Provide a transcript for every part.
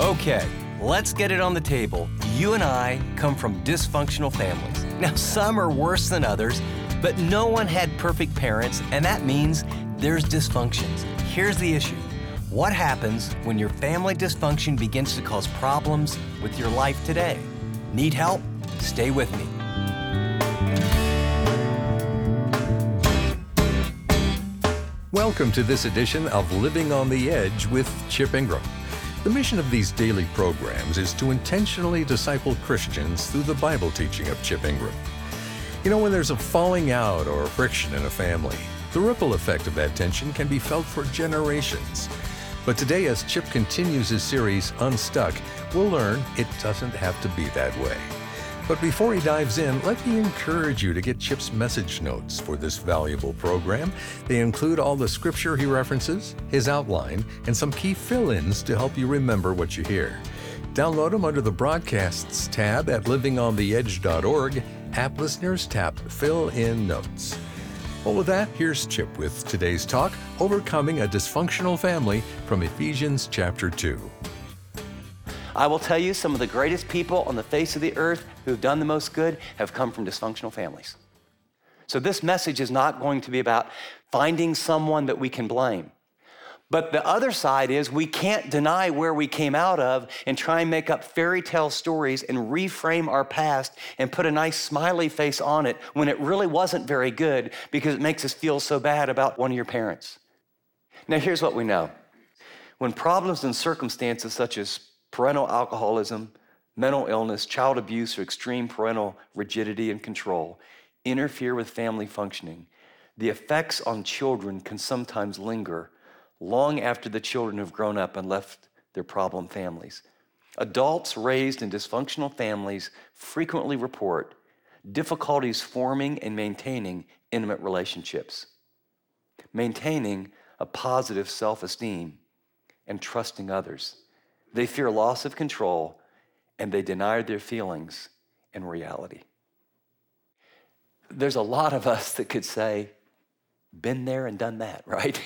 Okay, let's get it on the table. You and I come from dysfunctional families. Now, some are worse than others, but no one had perfect parents, and that means there's dysfunctions. Here's the issue. What happens when your family dysfunction begins to cause problems with your life today? Need help? Stay with me. Welcome to this edition of Living on the Edge with Chip Ingram. The mission of these daily programs is to intentionally disciple Christians through the Bible teaching of Chip Ingram. You know, when there's a falling out or friction in a family, the ripple effect of that tension can be felt for generations. But today, as Chip continues his series, Unstuck, we'll learn it doesn't have to be that way. But before he dives in, let me encourage you to get Chip's message notes for this valuable program. They include all the scripture he references, his outline, and some key fill-ins to help you remember what you hear. Download them under the Broadcasts tab at livingontheedge.org. App listeners tap Fill in Notes. Well, with that, here's Chip with today's talk, Overcoming a Dysfunctional Family from Ephesians chapter 2. I will tell you, some of the greatest people on the face of the earth who have done the most good have come from dysfunctional families. So this message is not going to be about finding someone that we can blame. But the other side is we can't deny where we came out of and try and make up fairy tale stories and reframe our past and put a nice smiley face on it when it really wasn't very good because it makes us feel so bad about one of your parents. Now here's what we know. When problems and circumstances such as parental alcoholism, mental illness, child abuse, or extreme parental rigidity and control interfere with family functioning, the effects on children can sometimes linger long after the children have grown up and left their problem families. Adults raised in dysfunctional families frequently report difficulties forming and maintaining intimate relationships, maintaining a positive self-esteem, and trusting others. They fear loss of control, and they deny their feelings and reality. There's a lot of us that could say, been there and done that, right?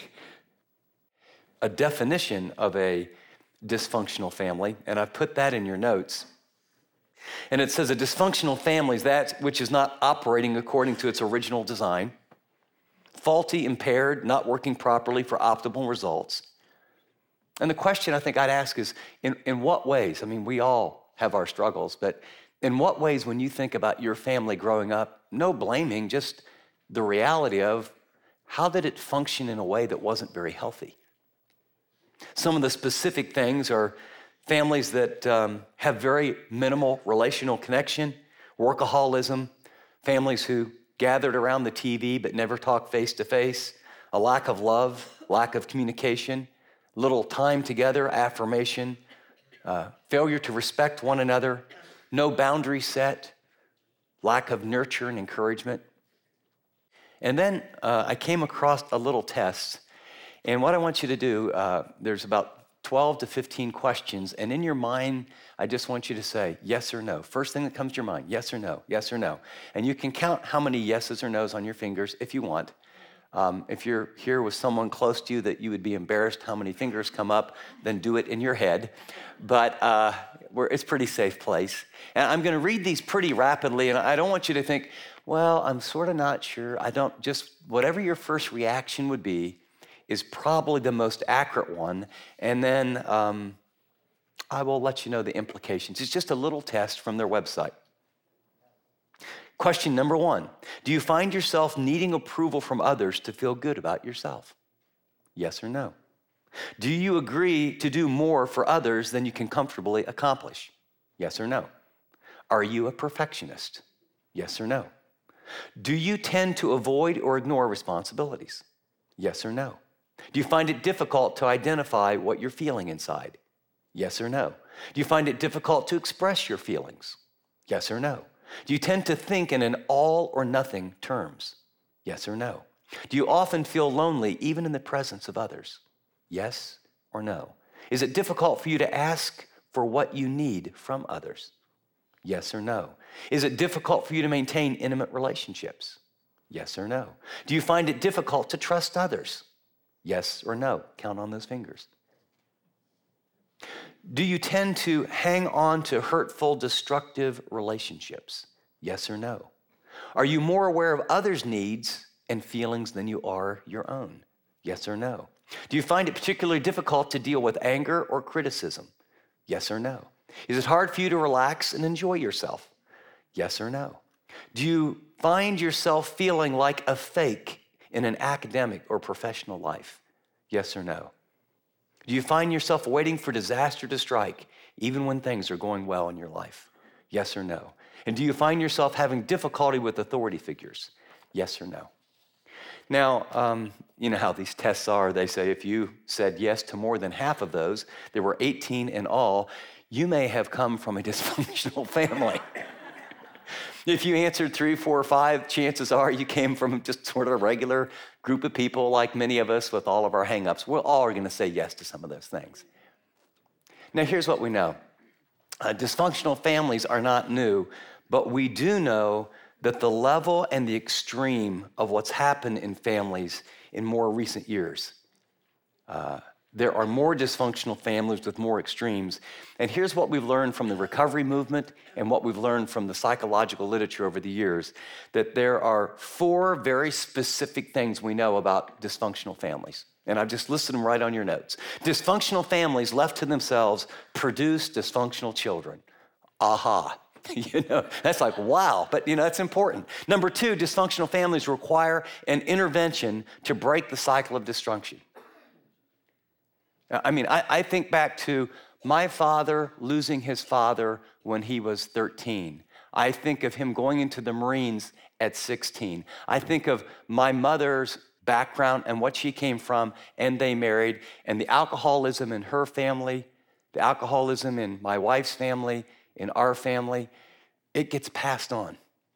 A definition of a dysfunctional family, and I've put that in your notes, and it says a dysfunctional family is that which is not operating according to its original design, faulty, impaired, not working properly for optimal results. And the question I think I'd ask is, in what ways? I mean, we all have our struggles, but in what ways when you think about your family growing up, no blaming, just the reality of how did it function in a way that wasn't very healthy? Some of the specific things are families that have very minimal relational connection, workaholism, families who gathered around the TV but never talked face to face, a lack of love, lack of communication, little time together, affirmation, failure to respect one another, no boundary set, lack of nurture and encouragement. And then I came across a little test. And what I want you to do, there's about 12 to 15 questions. And in your mind, I just want you to say yes or no. First thing that comes to your mind, yes or no, yes or no. And you can count how many yeses or nos on your fingers if you want. If you're here with someone close to you that you would be embarrassed how many fingers come up, then do it in your head. But it's a pretty safe place. And I'm going to read these pretty rapidly, and I don't want you to think, well, I'm sort of not sure. Whatever your first reaction would be is probably the most accurate one. And then I will let you know the implications. It's just a little test from their website. Question number 1, do you find yourself needing approval from others to feel good about yourself? Yes or no? Do you agree to do more for others than you can comfortably accomplish? Yes or no? Are you a perfectionist? Yes or no? Do you tend to avoid or ignore responsibilities? Yes or no? Do you find it difficult to identify what you're feeling inside? Yes or no? Do you find it difficult to express your feelings? Yes or no? Do you tend to think in an all or nothing terms? Yes or no? Do you often feel lonely even in the presence of others? Yes or no? Is it difficult for you to ask for what you need from others? Yes or no? Is it difficult for you to maintain intimate relationships? Yes or no? Do you find it difficult to trust others? Yes or no? Count on those fingers. Do you tend to hang on to hurtful, destructive relationships? Yes or no? Are you more aware of others' needs and feelings than you are your own? Yes or no? Do you find it particularly difficult to deal with anger or criticism? Yes or no? Is it hard for you to relax and enjoy yourself? Yes or no? Do you find yourself feeling like a fake in an academic or professional life? Yes or no? Do you find yourself waiting for disaster to strike even when things are going well in your life? Yes or no? And do you find yourself having difficulty with authority figures? Yes or no? Now, you know how these tests are. They say if you said yes to more than half of those, there were 18 in all, you may have come from a dysfunctional family. If you answered 3, 4, or 5, chances are you came from just sort of a regular group of people like many of us with all of our hang-ups. We're all going to say yes to some of those things. Now, here's what we know. Dysfunctional families are not new, but we do know that the level and the extreme of what's happened in families in more recent years. There are more dysfunctional families with more extremes. And here's what we've learned from the recovery movement and what we've learned from the psychological literature over the years, that there are 4 very specific things we know about dysfunctional families. And I've just listed them right on your notes. Dysfunctional families left to themselves produce dysfunctional children. Aha. You know, that's like, wow, but you know, that's important. Number 2, dysfunctional families require an intervention to break the cycle of destruction. I mean, I think back to my father losing his father when he was 13. I think of him going into the Marines at 16. I think of my mother's background and what she came from, and they married, and the alcoholism in her family, the alcoholism in my wife's family, in our family, it gets passed on.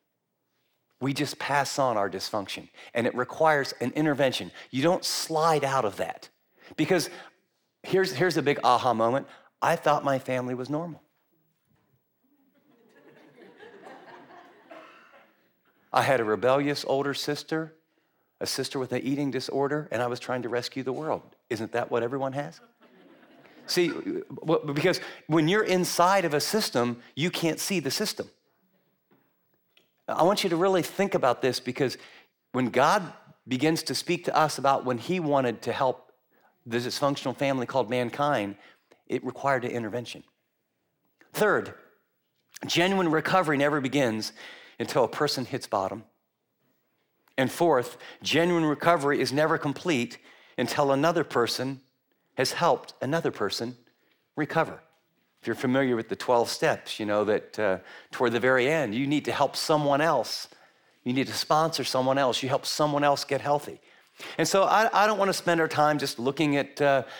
We just pass on our dysfunction, and it requires an intervention. You don't slide out of that, because here's a big aha moment. I thought my family was normal. I had a rebellious older sister, a sister with an eating disorder, and I was trying to rescue the world. Isn't that what everyone has? See, because when you're inside of a system, you can't see the system. I want you to really think about this, because when God begins to speak to us about when he wanted to help the dysfunctional family called mankind, it required an intervention. Third, genuine recovery never begins until a person hits bottom. And fourth, genuine recovery is never complete until another person has helped another person recover. If you're familiar with the 12 steps, you know that toward the very end, you need to help someone else. You need to sponsor someone else. You help someone else get healthy. And so I don't want to spend our time just looking at,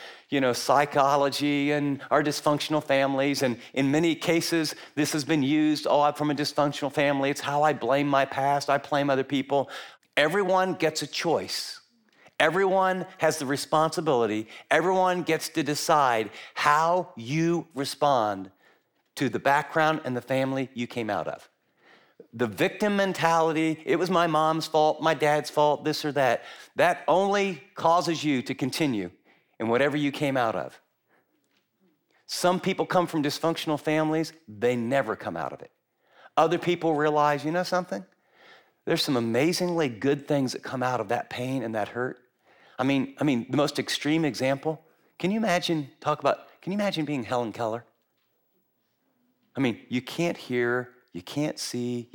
psychology and our dysfunctional families. And in many cases, this has been used, I'm from a dysfunctional family. It's how I blame my past. I blame other people. Everyone gets a choice. Everyone has the responsibility. Everyone gets to decide how you respond to the background and the family you came out of. The victim mentality, it was my mom's fault, my dad's fault, this or that only causes you to continue in whatever you came out of. Some people come from dysfunctional families, they never come out of it. Other people realize, you know something? There's some amazingly good things that come out of that pain and that hurt. I mean, the most extreme example, can you imagine being Helen Keller? I mean, you can't hear, you can't see.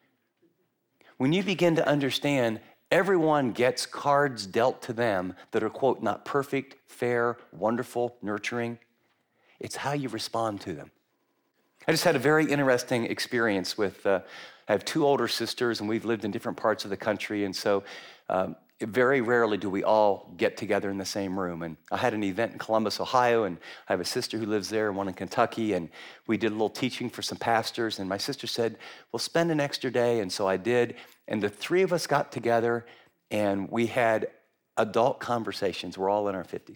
When you begin to understand everyone gets cards dealt to them that are, quote, not perfect, fair, wonderful, nurturing, it's how you respond to them. I just had a very interesting experience with, I have 2 older sisters, and we've lived in different parts of the country, and so very rarely do we all get together in the same room. And I had an event in Columbus, Ohio, and I have a sister who lives there and one in Kentucky, and we did a little teaching for some pastors, and my sister said, we'll spend an extra day, and so I did, and the 3 of us got together, and we had adult conversations. We're all in our 50s.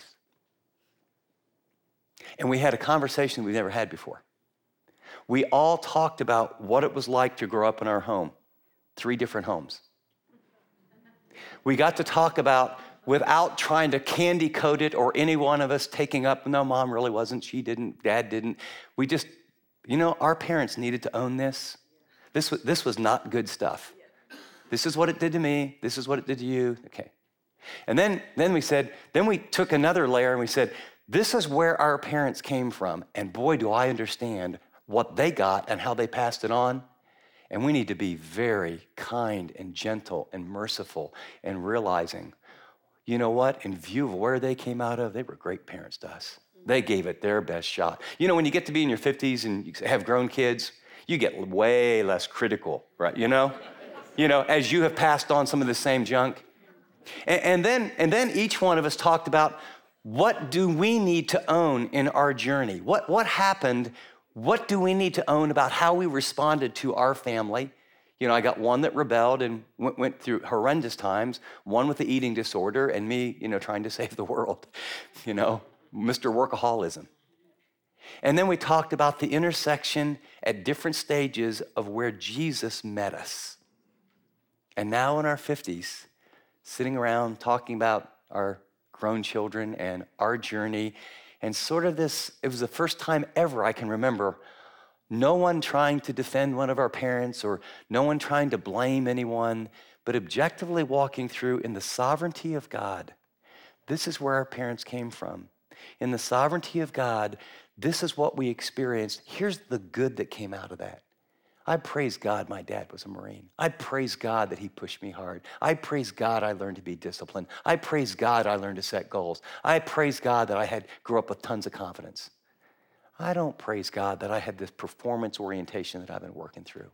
And we had a conversation we've never had before. We all talked about what it was like to grow up in our home, 3 different homes. We got to talk about without trying to candy coat it or any one of us taking up, no, mom really wasn't, she didn't, dad didn't. We just, our parents needed to own this. This was not good stuff. This is what it did to me. This is what it did to you. Okay. And then we took another layer and we said, this is where our parents came from. And boy, do I understand what they got and how they passed it on. And we need to be very kind and gentle and merciful and realizing, you know what? In view of where they came out of, they were great parents to us. They gave it their best shot. When you get to be in your 50s and you have grown kids, you get way less critical, right? As you have passed on some of the same junk. And then each one of us talked about, what do we need to own in our journey? What happened? What do we need to own about how we responded to our family? I got one that rebelled and went through horrendous times, one with the eating disorder, and me, trying to save the world, Mr. Workaholism. And then we talked about the intersection at different stages of where Jesus met us. And now in our 50s, sitting around talking about our grown children and our journey, and sort of this, it was the first time ever I can remember no one trying to defend one of our parents or no one trying to blame anyone, but objectively walking through in the sovereignty of God. This is where our parents came from. In the sovereignty of God, this is what we experienced. Here's the good that came out of that. I praise God my dad was a Marine. I praise God that he pushed me hard. I praise God I learned to be disciplined. I praise God I learned to set goals. I praise God that I grew up with tons of confidence. I don't praise God that I had this performance orientation that I've been working through.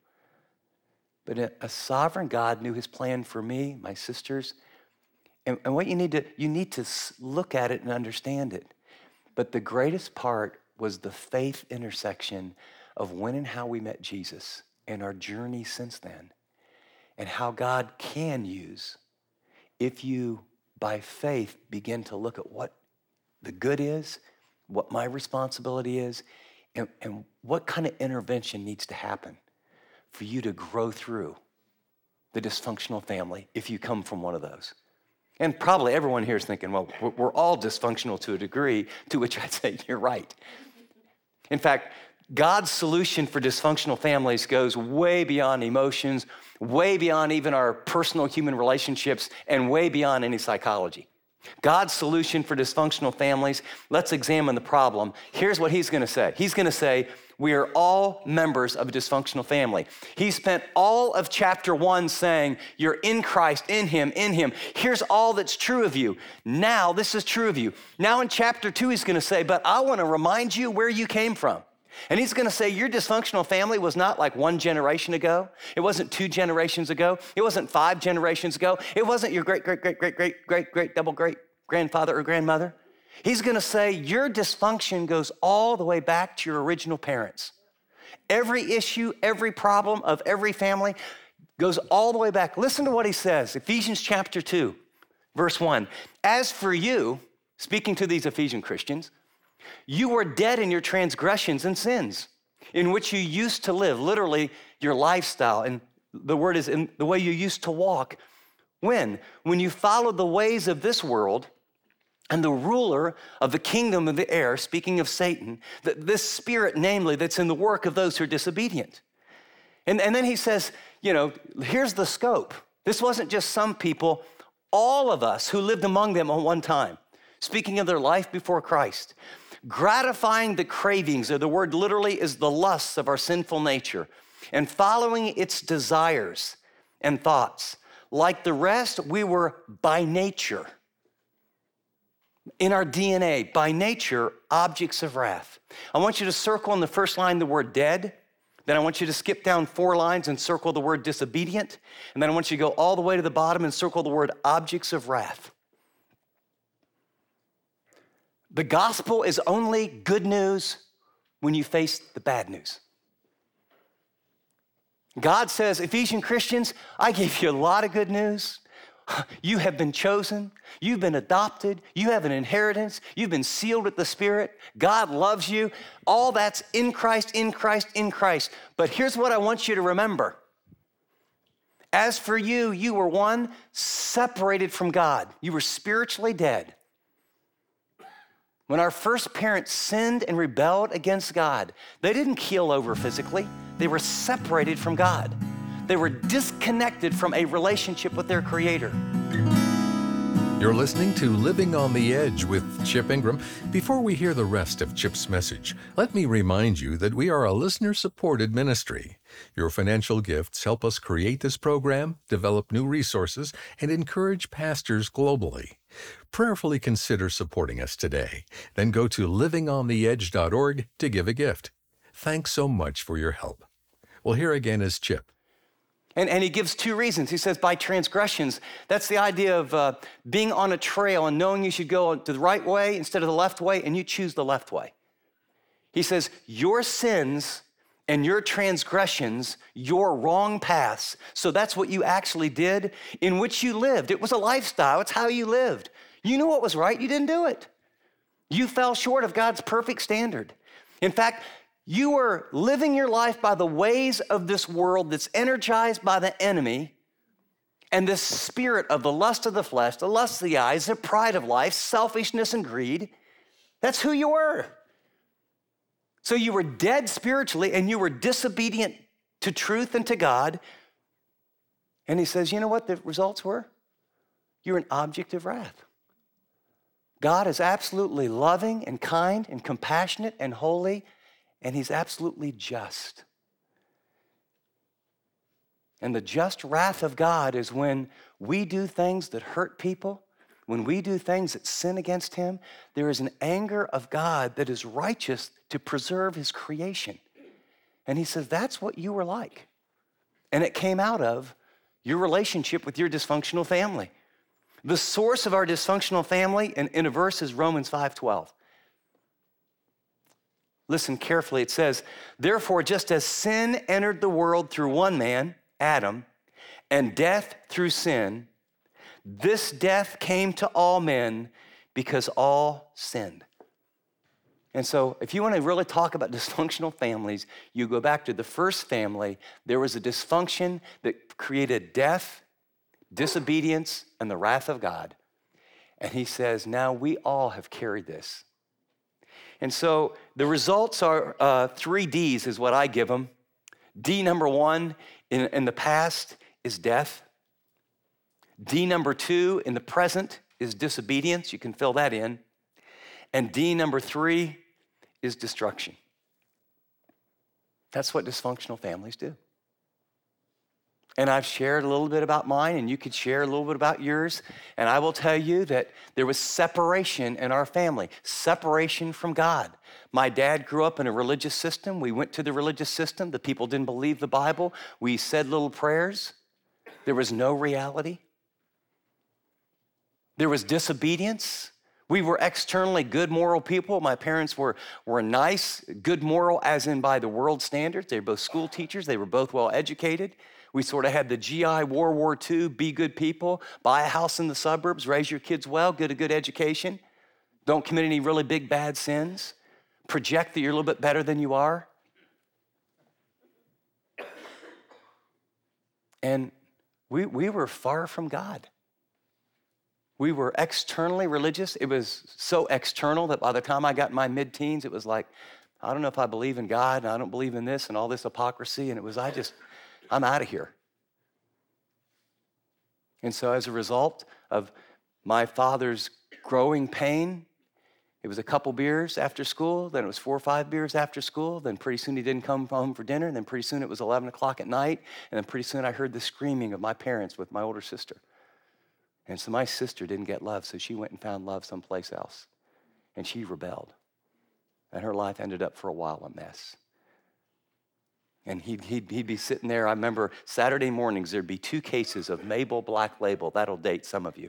But a sovereign God knew his plan for me, my sisters, and what you need to look at it and understand it. But the greatest part was the faith intersection of when and how we met Jesus and our journey since then, and how God can use if you, by faith, begin to look at what the good is, what my responsibility is, and what kind of intervention needs to happen for you to grow through the dysfunctional family if you come from one of those. And probably everyone here is thinking, well, we're all dysfunctional to a degree, to which I'd say you're right. In fact, God's solution for dysfunctional families goes way beyond emotions, way beyond even our personal human relationships, and way beyond any psychology. God's solution for dysfunctional families, let's examine the problem. Here's what he's going to say. He's going to say, we are all members of a dysfunctional family. He spent all of chapter 1 saying, you're in Christ, in him, in him. Here's all that's true of you. Now, this is true of you. Now in chapter 2, he's going to say, but I want to remind you where you came from. And he's going to say, your dysfunctional family was not like one generation ago. It wasn't 2 generations ago. It wasn't 5 generations ago. It wasn't your great double great grandfather or grandmother. He's going to say, your dysfunction goes all the way back to your original parents. Every issue, every problem of every family goes all the way back. Listen to what he says, Ephesians chapter 2, verse 1. As for you, speaking to these Ephesian Christians, you were dead in your transgressions and sins, in which you used to live, literally your lifestyle. And the word is in the way you used to walk. When you followed the ways of this world and the ruler of the kingdom of the air, speaking of Satan, this spirit, namely, that's in the work of those who are disobedient. And then he says, here's the scope. This wasn't just some people, all of us who lived among them at one time, speaking of their life before Christ, gratifying the cravings, or the word literally is the lusts of our sinful nature, and following its desires and thoughts. Like the rest, we were by nature, in our DNA, by nature, objects of wrath. I want you to circle in the first line the word dead. Then I want you to skip down 4 lines and circle the word disobedient. And then I want you to go all the way to the bottom and circle the word objects of wrath. The gospel is only good news when you face the bad news. God says, Ephesian Christians, I gave you a lot of good news. You have been chosen. You've been adopted. You have an inheritance. You've been sealed with the Spirit. God loves you. All that's in Christ, in Christ, in Christ. But here's what I want you to remember. As for you, you were one separated from God. You were spiritually dead. When our first parents sinned and rebelled against God, they didn't keel over physically. They were separated from God. They were disconnected from a relationship with their Creator. You're listening to Living on the Edge with Chip Ingram. Before we hear the rest of Chip's message, let me remind you that we are a listener-supported ministry. Your financial gifts help us create this program, develop new resources, and encourage pastors globally. Prayerfully consider supporting us today. Then go to livingontheedge.org to give a gift. Thanks so much for your help. Well, here again is Chip. And he gives two reasons. He says, by transgressions, that's the idea of being on a trail and knowing you should go to the right way instead of the left way, and you choose the left way. He says, your sins and your transgressions, your wrong paths, so that's what you actually did, in which you lived. It was a lifestyle. It's how you lived. You knew what was right. You didn't do it. You fell short of God's perfect standard. In fact, you were living your life by the ways of this world that's energized by the enemy and this spirit of the lust of the flesh, the lust of the eyes, the pride of life, selfishness and greed. That's who you were. So you were dead spiritually and you were disobedient to truth and to God. And he says, you know what the results were? You're an object of wrath. God is absolutely loving and kind and compassionate and holy, and he's absolutely just. And the just wrath of God is when we do things that hurt people, when we do things that sin against him, there is an anger of God that is righteous to preserve his creation. And he says, that's what you were like. And it came out of your relationship with your dysfunctional family. The source of our dysfunctional family in a verse is Romans 5:12. Listen carefully. It says, therefore, just as sin entered the world through one man, Adam, and death through sin, this death came to all men because all sinned. And so if you want to really talk about dysfunctional families, you go back to the first family. There was a dysfunction that created death, disobedience, and the wrath of God. And he says, now we all have carried this. And so the results are 3 Ds is what I give them. D number 1 in the past is death. D number 2 in the present is disobedience. You can fill that in. And D number 3 is destruction. That's what dysfunctional families do. And I've shared a little bit about mine, and you could share a little bit about yours. And I will tell you that there was separation in our family, separation from God. My dad grew up in a religious system. We went to the religious system. The people didn't believe the Bible. We said little prayers. There was no reality. There was disobedience. We were externally good moral people. My parents were nice, good moral as in by the world standards. They were both school teachers. They were both well educated. We sort of had the GI World War II, be good people, buy a house in the suburbs, raise your kids well, get a good education, don't commit any really big bad sins, project that you're a little bit better than you are. And we were far from God. We were externally religious. It was so external that by the time I got in my mid-teens, it was like, I don't know if I believe in God, and I don't believe in this and all this hypocrisy, and it was, I'm out of here. And so as a result of my father's growing pain, it was a couple beers after school, then it was 4 or 5 beers after school, then pretty soon he didn't come home for dinner, and then pretty soon it was 11 o'clock at night, and then pretty soon I heard the screaming of my parents with my older sister. And so my sister didn't get love, so she went and found love someplace else, and she rebelled. And her life ended up for a while a mess. And he'd be sitting there. I remember Saturday mornings, there'd be 2 cases of Mabel Black Label. That'll date some of you.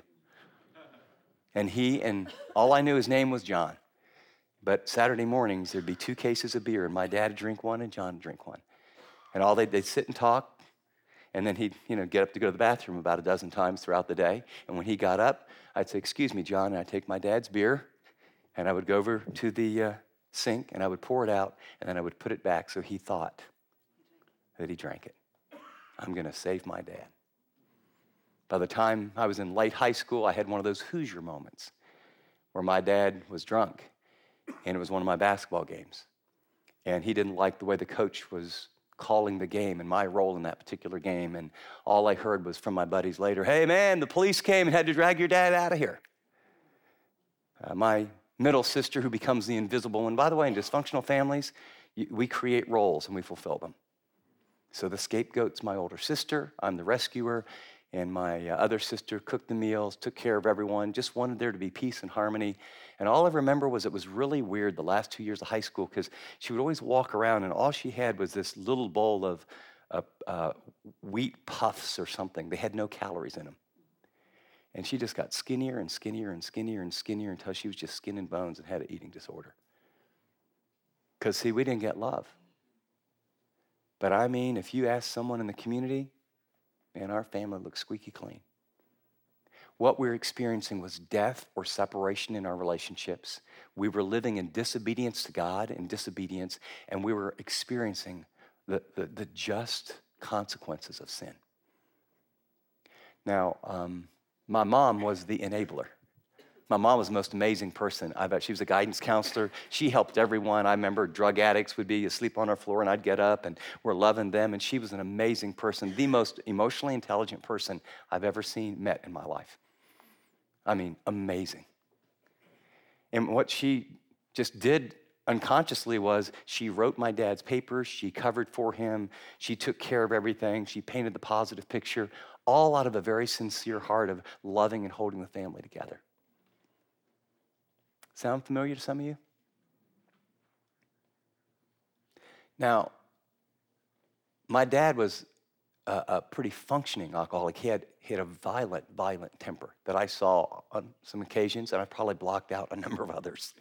And all I knew his name was John. But Saturday mornings, there'd be 2 cases of beer, and my dad would drink one and John would drink one. And they'd sit and talk, and then he'd get up to go to the bathroom about a dozen times throughout the day. And when he got up, I'd say, excuse me, John, and I'd take my dad's beer, and I would go over to the sink, and I would pour it out, and then I would put it back so he thought that he drank it. I'm going to save my dad. By the time I was in late high school, I had one of those Hoosier moments where my dad was drunk, and it was one of my basketball games. And he didn't like the way the coach was calling the game and my role in that particular game. And all I heard was from my buddies later, "Hey man, the police came and had to drag your dad out of here." My middle sister, who becomes the invisible one. By the way, in dysfunctional families, we create roles and we fulfill them. So the scapegoat's my older sister, I'm the rescuer, and my other sister cooked the meals, took care of everyone, just wanted there to be peace and harmony. And all I remember was it was really weird the last 2 years of high school, because she would always walk around and all she had was this little bowl of wheat puffs or something. They had no calories in them. And she just got skinnier and skinnier and skinnier and skinnier until she was just skin and bones and had an eating disorder. Because, see, we didn't get love. But I mean, if you ask someone in the community, man, our family looks squeaky clean. What we're experiencing was death or separation in our relationships. We were living in disobedience to God and disobedience, and we were experiencing the just consequences of sin. Now, my mom was the enabler. My mom was the most amazing person. She was a guidance counselor. She helped everyone. I remember drug addicts would be asleep on our floor, and I'd get up, and we're loving them. And she was an amazing person, the most emotionally intelligent person I've ever met in my life. I mean, amazing. And what she just did unconsciously was she wrote my dad's papers, she covered for him, she took care of everything, she painted the positive picture, all out of a very sincere heart of loving and holding the family together. Sound familiar to some of you? Now, my dad was a pretty functioning alcoholic. He had a violent temper that I saw on some occasions, and I probably blocked out a number of others.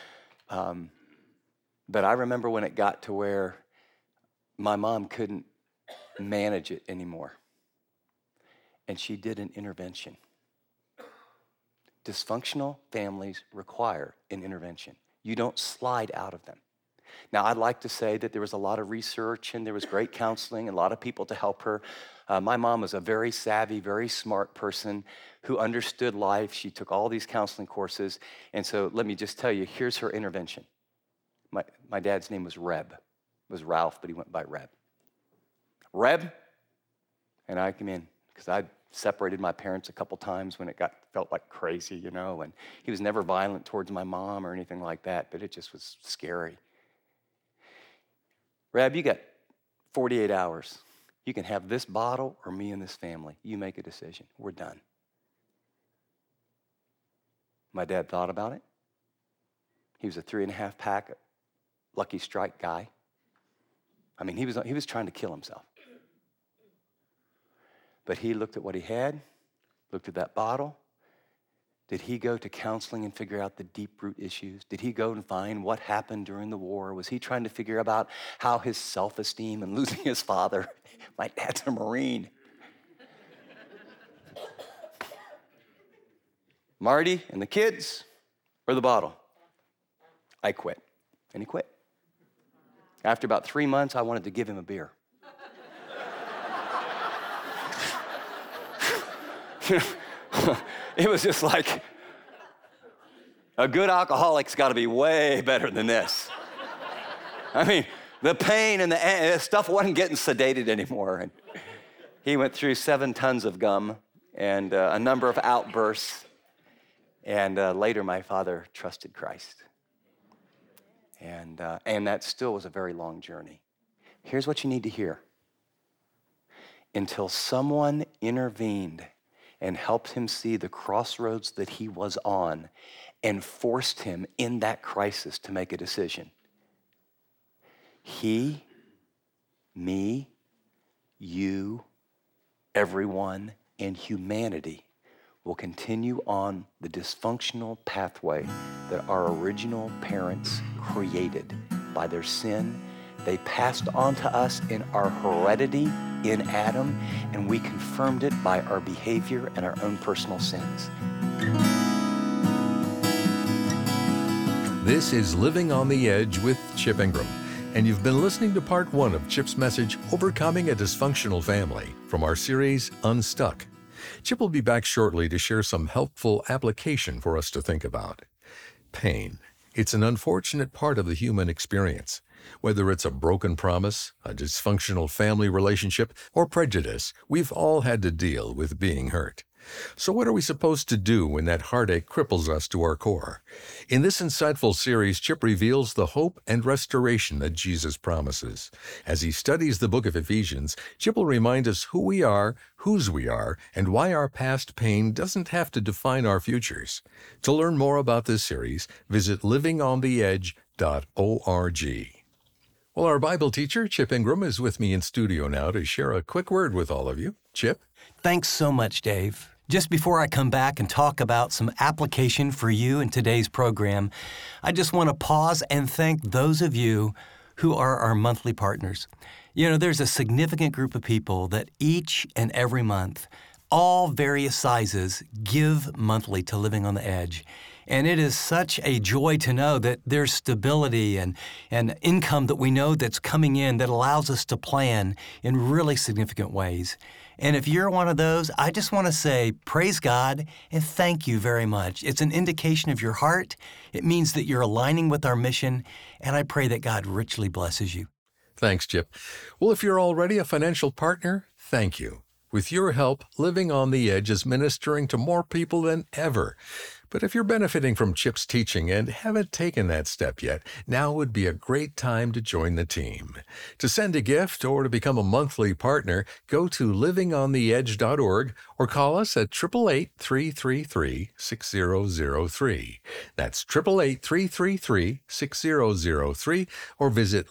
But I remember when it got to where my mom couldn't manage it anymore, and she did an intervention. Dysfunctional families require an intervention. You don't slide out of them. Now, I'd like to say that there was a lot of research and there was great counseling and a lot of people to help her. My mom was a very savvy, very smart person who understood life. She took all these counseling courses. And so let me just tell you, here's her intervention. My dad's name was Reb. It was Ralph, but he went by Reb. Reb, and I came in because I separated my parents a couple times when it felt like crazy, you know, and he was never violent towards my mom or anything like that, but it just was scary. Reb, you got 48 hours. You can have this bottle or me and this family. You make a decision. We're done. My dad thought about it. He was a 3.5 pack Lucky Strike guy. I mean, he was trying to kill himself. But he looked at what he had, looked at that bottle. Did he go to counseling and figure out the deep root issues? Did he go and find what happened during the war? Was he trying to figure about how his self-esteem and losing his father? My dad's a Marine. Marty and the kids or the bottle? I quit. And he quit. After about 3 months, I wanted to give him a beer. It was just like, a good alcoholic's got to be way better than this. I mean, the pain and the stuff wasn't getting sedated anymore. And he went through 7 tons of gum and a number of outbursts. And later, my father trusted Christ. And that still was a very long journey. Here's what you need to hear. Until someone intervened and helped him see the crossroads that he was on and forced him in that crisis to make a decision. He, me, you, everyone, and humanity will continue on the dysfunctional pathway that our original parents created by their sin. They passed on to us in our heredity in Adam, and we confirmed it by our behavior and our own personal sins. This is Living on the Edge with Chip Ingram, and you've been listening to part 1 of Chip's message, Overcoming a Dysfunctional Family, from our series, Unstuck. Chip will be back shortly to share some helpful application for us to think about. Pain. It's an unfortunate part of the human experience. Whether it's a broken promise, a dysfunctional family relationship, or prejudice, we've all had to deal with being hurt. So what are we supposed to do when that heartache cripples us to our core? In this insightful series, Chip reveals the hope and restoration that Jesus promises. As he studies the book of Ephesians, Chip will remind us who we are, whose we are, and why our past pain doesn't have to define our futures. To learn more about this series, visit livingontheedge.org. Well, our Bible teacher, Chip Ingram, is with me in studio now to share a quick word with all of you. Chip? Thanks so much, Dave. Just before I come back and talk about some application for you in today's program, I just want to pause and thank those of you who are our monthly partners. You know, there's a significant group of people that each and every month, all various sizes, give monthly to Living on the Edge. And it is such a joy to know that there's stability and income that we know that's coming in that allows us to plan in really significant ways. And if you're one of those, I just want to say praise God and thank you very much. It's an indication of your heart. It means that you're aligning with our mission, and I pray that God richly blesses you. Thanks, Chip. Well, if you're already a financial partner, thank you. With your help, Living on the Edge is ministering to more people than ever. But if you're benefiting from Chip's teaching and haven't taken that step yet, now would be a great time to join the team. To send a gift or to become a monthly partner, go to livingontheedge.org or call us at 888-333-6003. That's 888-333-6003 or visit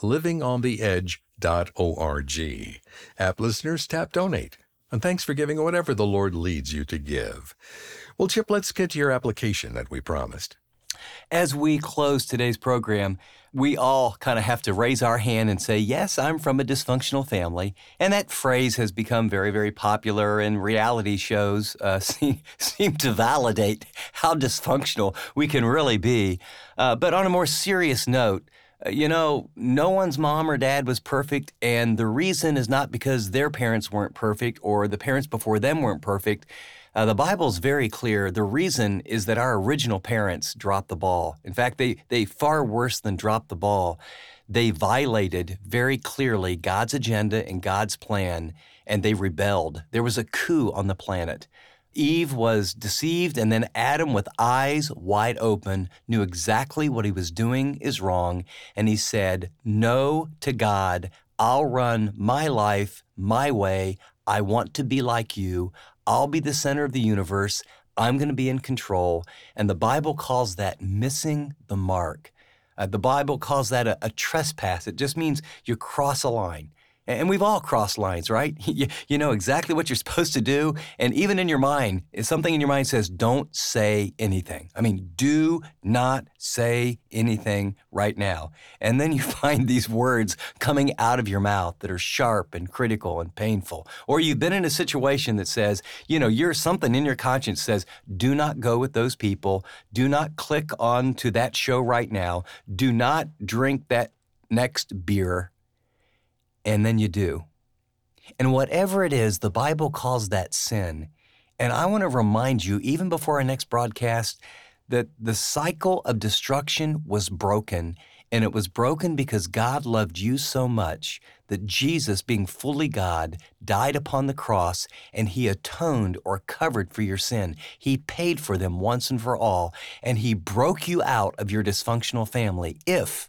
livingontheedge.org. App listeners, tap donate. And thanks for giving whatever the Lord leads you to give. Well, Chip, let's get to your application that we promised. As we close today's program, we all kind of have to raise our hand and say, yes, I'm from a dysfunctional family. And that phrase has become very, very popular, and reality shows seem to validate how dysfunctional we can really be. But on a more serious note, no one's mom or dad was perfect, and the reason is not because their parents weren't perfect or the parents before them weren't perfect. The Bible's very clear. The reason is that our original parents dropped the ball. In fact, they far worse than dropped the ball. They violated very clearly God's agenda and God's plan, and they rebelled. There was a coup on the planet. Eve was deceived, and then Adam, with eyes wide open, knew exactly what he was doing is wrong, and he said, no to God. I'll run my life my way. I want to be like you. I'll be the center of the universe. I'm going to be in control. And the Bible calls that missing the mark. The Bible calls that a trespass. It just means you cross a line. And we've all crossed lines, right? You know exactly what you're supposed to do. And even in your mind, something in your mind says, don't say anything. I mean, do not say anything right now. And then you find these words coming out of your mouth that are sharp and critical and painful. Or you've been in a situation that says, you're something in your conscience says, do not go with those people. Do not click on to that show right now. Do not drink that next beer. And then you do. And whatever it is, the Bible calls that sin. And I want to remind you, even before our next broadcast, that the cycle of destruction was broken. And it was broken because God loved you so much that Jesus, being fully God, died upon the cross, and he atoned or covered for your sin. He paid for them once and for all. And he broke you out of your dysfunctional family if,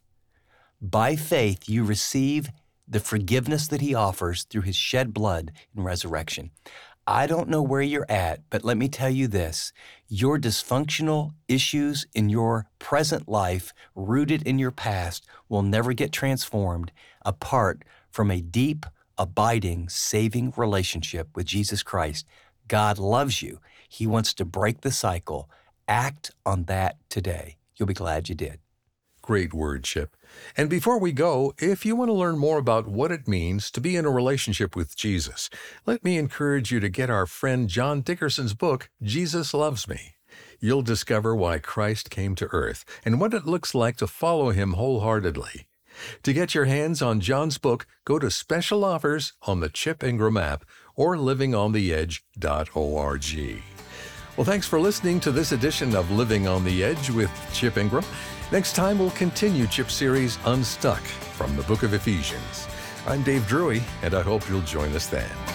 by faith, you receive the forgiveness that he offers through his shed blood and resurrection. I don't know where you're at, but let me tell you this. Your dysfunctional issues in your present life, rooted in your past, will never get transformed apart from a deep, abiding, saving relationship with Jesus Christ. God loves you. He wants to break the cycle. Act on that today. You'll be glad you did. Great word, Chip. And before we go, if you want to learn more about what it means to be in a relationship with Jesus, let me encourage you to get our friend John Dickerson's book, Jesus Loves Me. You'll discover why Christ came to earth and what it looks like to follow him wholeheartedly. To get your hands on John's book, go to Special Offers on the Chip Ingram app or livingontheedge.org. Well, thanks for listening to this edition of Living on the Edge with Chip Ingram. Next time, we'll continue Chip's series Unstuck from the book of Ephesians. I'm Dave Drury, and I hope you'll join us then.